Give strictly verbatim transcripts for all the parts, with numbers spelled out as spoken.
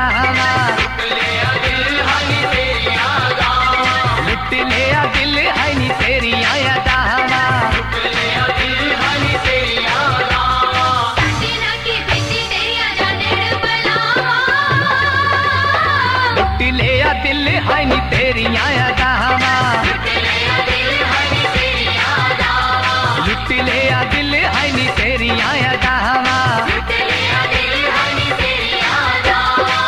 दावा, लुट लिया दिल है नी तेरिया दावा, लुट लिया दिल है नी तेरिया दावा, लुट लिया दिल है नी तेरिया दावा। हसीना की बेटी तेरिया जाने बलावा, लुट लिया दिल है नी तेरिया दावा, लुट लिया दिल है नी तेरिया दावा, लुट लिया दिल है नी तेरिया दावा। लुट लिया दिल है नी तेरिया दावा।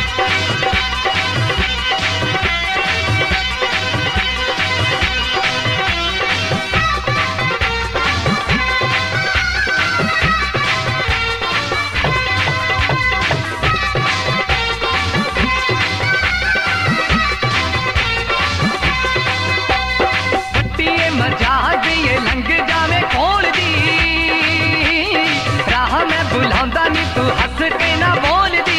फट्टिए मजा दिए लंघ जावे कोल दी, राह में बुलांदा नी तू हंस के ना बोल दी,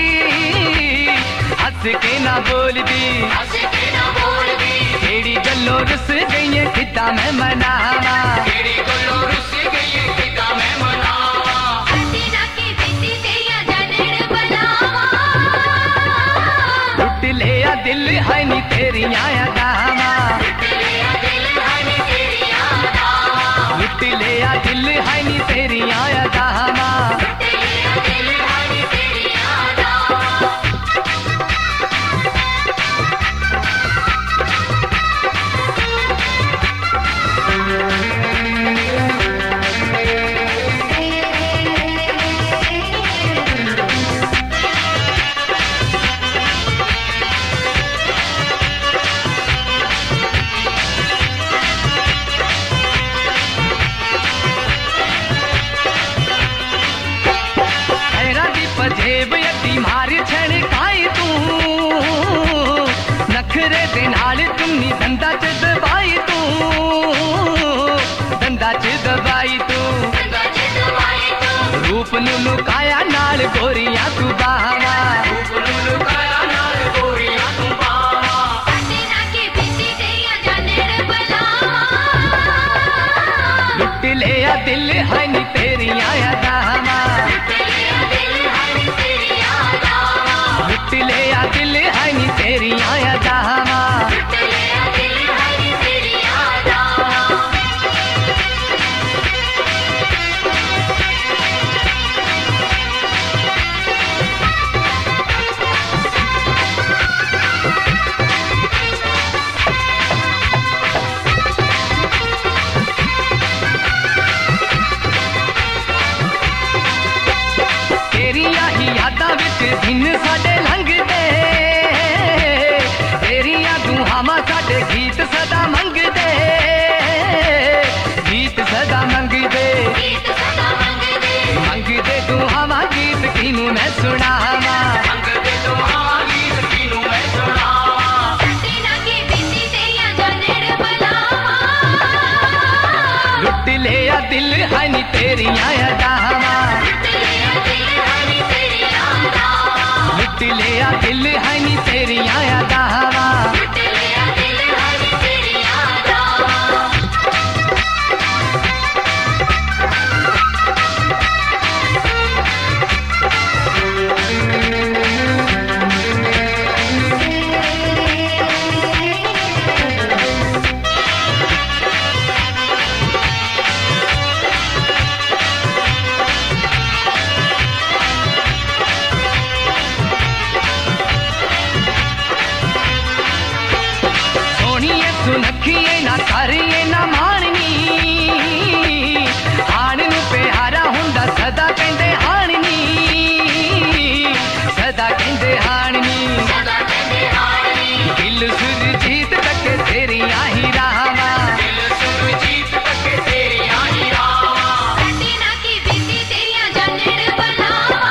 हंस के ना बोल दी। हंस के ना बोल दी, केड़ी गल्लों रुस गई है किदा मैं मनावा, केड़ी गल्लों रुस गई है किदा मैं मनावा। हसीना की बेटी तेरिया जाने बलावा, लुट लिया दिल है नी तेरिया दावा, लुट लिया दिल है नी तेरिया दावा, लुट लिया दिल है नी तेरिया दावा। लुट लिया दिल है नी तेरिया दावा। हैरा दी पजेब अड्डी मार छड़काई तू, नखरे दे नाल तुमनी दंदा च दबाई तू, दंदा च दबाई तू। दंदा च दबाई तू, रूप नू लुकाया नाल गोरियां तू बावा, रूप नू लुकाया नाल गोरियां तू बावा। हसीना की बेटी तेरिया जाने बलावा, लुट लिया दिल है नी तेरिया दावा, लुट लिया दिल है नी तेरिया दावा, लुट लिया दिल है नी तेरिया दावा। लुट लिया दिल है नी तेरिया दावा। तेरिया ही यादां विच दिन साडे लंघदे, तेरिया दुहावां साडे गीत सदा मंगदे, गीत सदा मंगदे, गीत सदा मंगदे, मंगदे दुहावां गीत किनू मैं सुनावा, मंगदे दुहावां गीत किनू मैं सुनावा। हसीना की बेटी तेरिया जाने बलावा, लुट लिया दिल है नी तेरिया दावा, लुट लिया दिल है नी तेरिया दावा, लुट लिया दिल है नी तेरिया दावा। लुट लिया दिल है नी तेरिया दावा। सोनिए सुनखिए ना करिए ना माननी, हाण नू प्यारा हुंदा सदा कहंदे हाणनी, सदा कहंदे हाणनी। सदा कहंदे हाणी, दिल सुरजीत तक तेरिया ही रावा, दिल सुरजीत तक तेरिया ही रावा। हसीना की बेटी तेरिया जाने बलावा,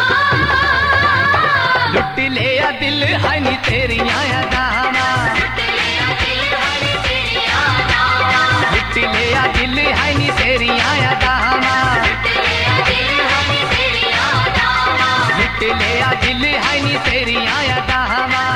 लुट लिया दिल है नी तेरिया दावा, लुट लिया दिल है नी तेरिया दावा, लुट लिया दिल है नी तेरिया दावा, लुट लिया दिल है नी तेरिया दावा, लुट लिया दिल है नी तेरिया दावा।